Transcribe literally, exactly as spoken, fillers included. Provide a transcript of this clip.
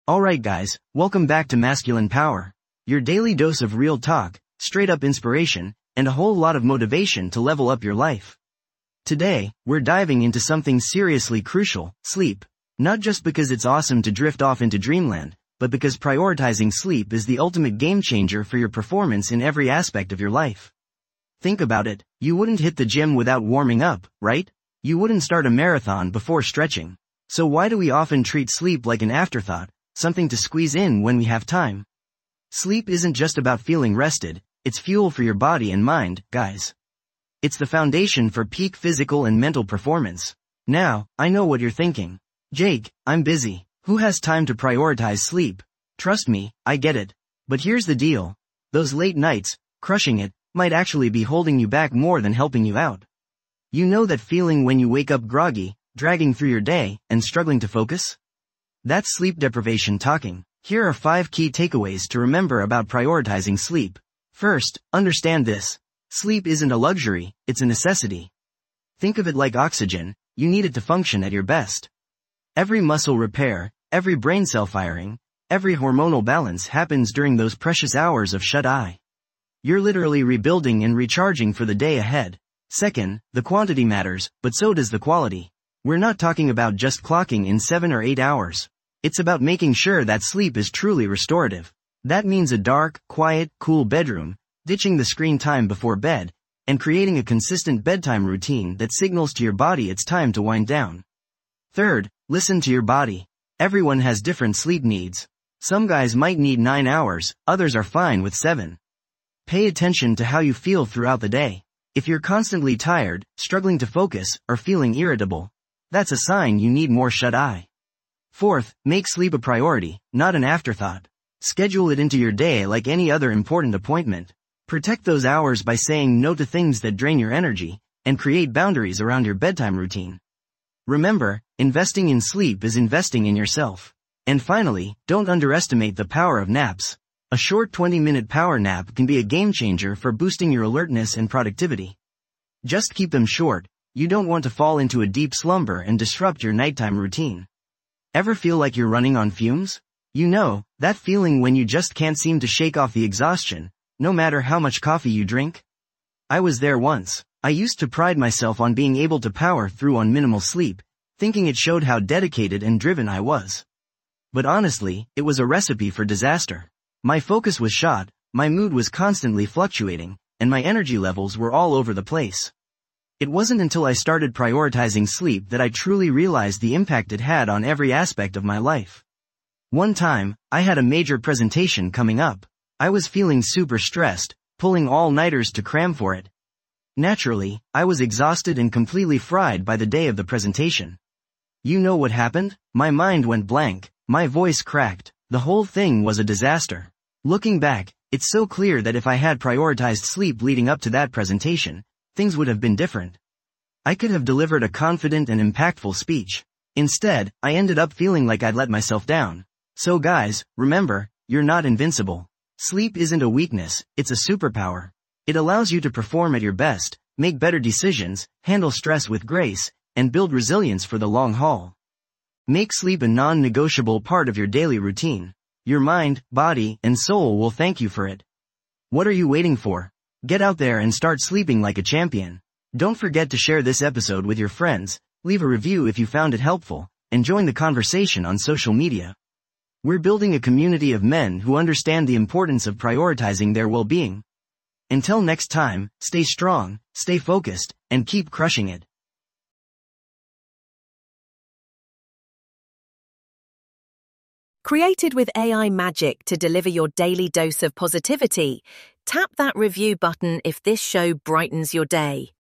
Alright guys, welcome back to Masculine Power. Your daily dose of real talk, straight up inspiration, and a whole lot of motivation to level up your life. Today, we're diving into something seriously crucial, sleep. Not just because it's awesome to drift off into dreamland, but because prioritizing sleep is the ultimate game changer for your performance in every aspect of your life. Think about it, you wouldn't hit the gym without warming up, right? You wouldn't start a marathon before stretching. So why do we often treat sleep like an afterthought, something to squeeze in when we have time? Sleep isn't just about feeling rested, it's fuel for your body and mind, guys. It's the foundation for peak physical and mental performance. Now, I know what you're thinking. Jake, I'm busy. Who has time to prioritize sleep? Trust me, I get it. But here's the deal. Those late nights, crushing it, might actually be holding you back more than helping you out. You know that feeling when you wake up groggy, dragging through your day, and struggling to focus? That's sleep deprivation talking. Here are five key takeaways to remember about prioritizing sleep. First, understand this. Sleep isn't a luxury, it's a necessity. Think of it like oxygen, you need it to function at your best. Every muscle repair, every brain cell firing, every hormonal balance happens during those precious hours of shut-eye. You're literally rebuilding and recharging for the day ahead. Second, the quantity matters, but so does the quality. We're not talking about just clocking in seven or eight hours. It's about making sure that sleep is truly restorative. That means a dark, quiet, cool bedroom, ditching the screen time before bed, and creating a consistent bedtime routine that signals to your body it's time to wind down. Third, listen to your body. Everyone has different sleep needs. Some guys might need nine hours, others are fine with seven. Pay attention to how you feel throughout the day. If you're constantly tired, struggling to focus, or feeling irritable, that's a sign you need more shut-eye. Fourth, make sleep a priority, not an afterthought. Schedule it into your day like any other important appointment. Protect those hours by saying no to things that drain your energy, and create boundaries around your bedtime routine. Remember, investing in sleep is investing in yourself. And finally, don't underestimate the power of naps. A short twenty-minute power nap can be a game changer for boosting your alertness and productivity. Just keep them short. You don't want to fall into a deep slumber and disrupt your nighttime routine. Ever feel like you're running on fumes? You know, that feeling when you just can't seem to shake off the exhaustion, no matter how much coffee you drink? I was there once. I used to pride myself on being able to power through on minimal sleep, thinking it showed how dedicated and driven I was. But honestly, it was a recipe for disaster. My focus was shot, my mood was constantly fluctuating, and my energy levels were all over the place. It wasn't until I started prioritizing sleep that I truly realized the impact it had on every aspect of my life. One time, I had a major presentation coming up. I was feeling super stressed, pulling all-nighters to cram for it. Naturally, I was exhausted and completely fried by the day of the presentation. You know what happened? My mind went blank, my voice cracked, the whole thing was a disaster. Looking back, it's so clear that if I had prioritized sleep leading up to that presentation, things would have been different. I could have delivered a confident and impactful speech. Instead, I ended up feeling like I'd let myself down. So guys, remember, you're not invincible. Sleep isn't a weakness, it's a superpower. It allows you to perform at your best, make better decisions, handle stress with grace, and build resilience for the long haul. Make sleep a non-negotiable part of your daily routine. Your mind, body, and soul will thank you for it. What are you waiting for? Get out there and start sleeping like a champion. Don't forget to share this episode with your friends, leave a review if you found it helpful, and join the conversation on social media. We're building a community of men who understand the importance of prioritizing their well-being. Until next time, stay strong, stay focused, and keep crushing it. Created with A I magic to deliver your daily dose of positivity, tap that review button if this show brightens your day.